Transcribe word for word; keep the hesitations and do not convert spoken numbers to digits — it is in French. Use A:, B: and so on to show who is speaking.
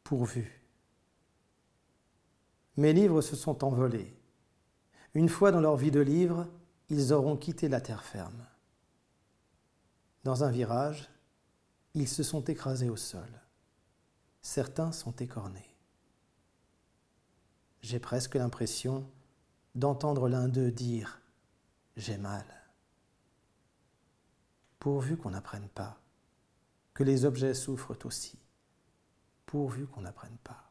A: pourvu. Mes livres se sont envolés. Une fois dans leur vie de livre, ils auront quitté la terre ferme. Dans un virage, ils se sont écrasés au sol. Certains sont écornés. J'ai presque l'impression d'entendre l'un d'eux dire « j'ai mal ». Pourvu qu'on n'apprenne pas que les objets souffrent aussi, pourvu qu'on n'apprenne pas.